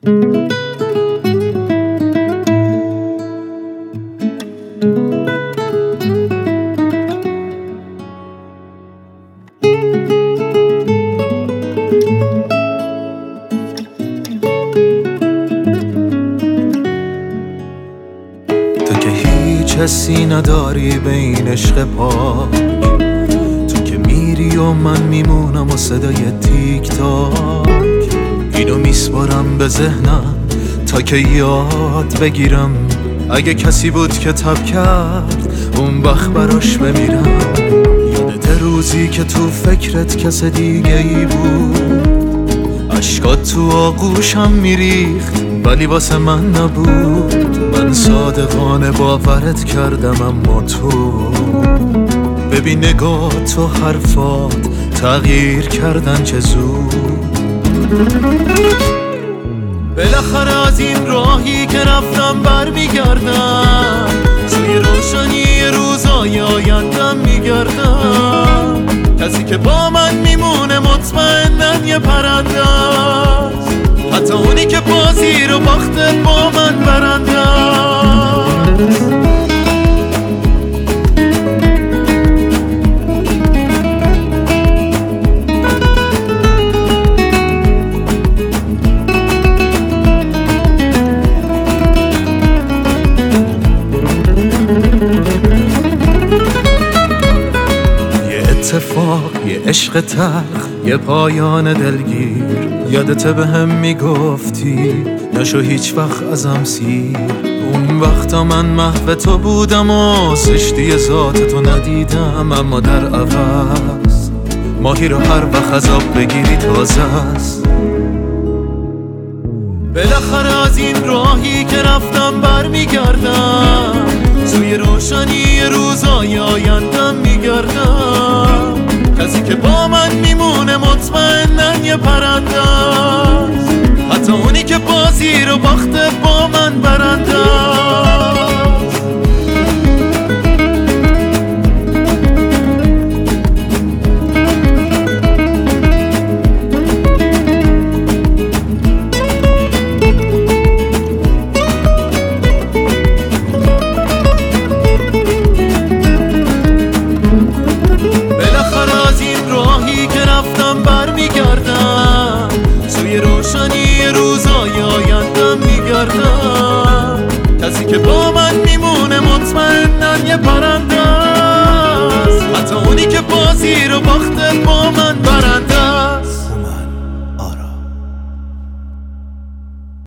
تو که هیچ حسی نداری به این عشق پاک، تو که میری و من میمونم و صدای تیک تاک. اینو میسپارم به ذهنم تا که یاد بگیرم، اگه کسی بود که تب کرد اون وقت براش بمیرم. یادت روزی که تو فکرت کس دیگه ای بود، اشکات تو آغوشم میریخت ولی واسه من نبود. من صادقانه باورت کردم اما تو ببین نگاه تو حرفات تغییر کردن چه زود. بالاخره از این راهی که رفتم برمیگردم، توی روشنی روزای آیندم میگردم. کسی که با من میمونه مطمئنن یه پرنده است، حتی اونی که بازی رو باخته با من برنده است. اتفاق، یه عشق تلخ، یه پایان دلگیر. یادت به هم میگفتی نشو هیچ وقت ازم سیر. اون وقتا من محو تو بودم و سشتی ذات تو ندیدم، اما در عوض ماهی رو هر وقت از آب بگیری تازه است. بالاخره از این راهی که رفتم برمیگردم، توی روشنی روزای آیندم میگردم. کسی که با من میمونه مطمئنن یه پرنده است، حتی اونی که بازی رو باخته با من برنده است. برمیگردم توی روشنی روزای آیندم میگردم. کسی که با من میمونه مطمئنن یه پرنده است، حتی اونی که بازی رو باخته با من